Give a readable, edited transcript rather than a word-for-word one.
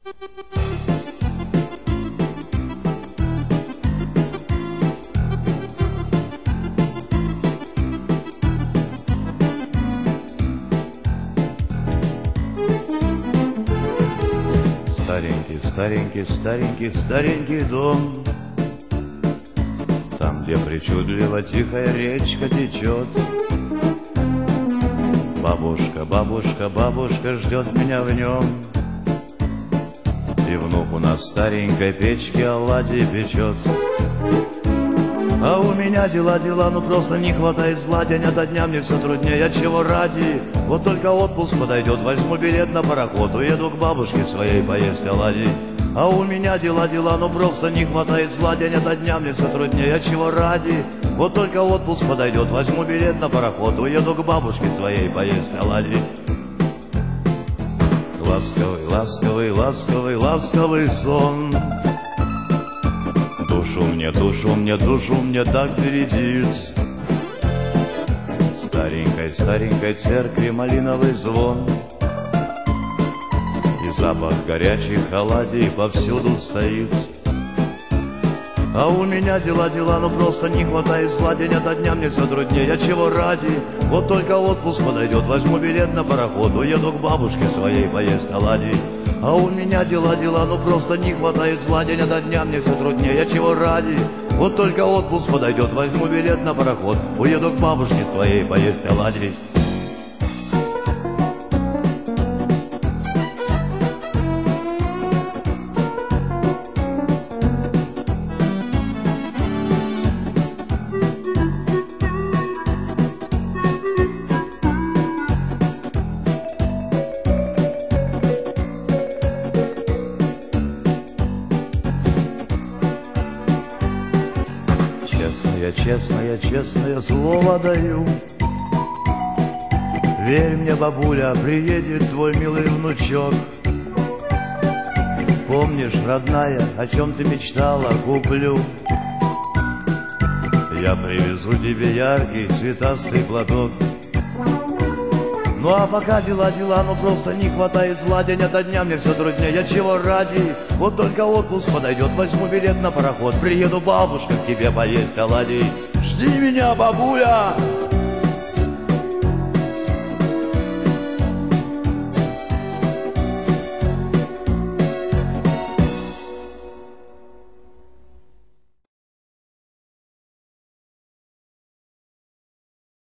Старенький, старенький, старенький, старенький дом, там, где причудливо тихая речка течет. Бабушка, бабушка, бабушка ждет меня в нем, и внук у нас старенькой печки оладьи печет. А у меня дела, ну просто не хватает зла, день ото дня мне все труднее, чего ради. Вот только отпуск подойдет, возьму билет на пароход, уеду к бабушке своей поесть оладьи. А у меня дела, ну просто не хватает зла, день ото дня мне все труднее, чего ради. Вот только отпуск подойдет, возьму билет на пароход, уеду к бабушке своей поесть оладьи. Ласковый, ласковый, ласковый, ласковый сон, душу мне, душу мне, душу мне так бередит. Старенькой, старенькой церкви малиновый звон, и запах горячих оладий повсюду стоит. А у меня дела, ну просто не хватает зла, день ото дня мне все труднее, чего ради. Вот только отпуск подойдет, возьму билет на пароход, уеду к бабушке своей поесть оладьи. А у меня дела, ну просто не хватает зла, день ото дня мне все труднее, чего ради. Вот только отпуск подойдет, возьму билет на пароход, уеду к бабушке своей поесть оладьи. Честное, честное слово даю, верь мне, бабуля, приедет твой милый внучок. Помнишь, родная, о чем ты мечтала, куплю. Я привезу тебе яркий цветастый платок. Ну а пока дела, ну просто не хватает зла, день ото дня мне все труднее, чего ради. Вот только отпуск подойдет, возьму билет на пароход, приеду, бабушка, к тебе поесть оладьи. Жди меня, бабуля!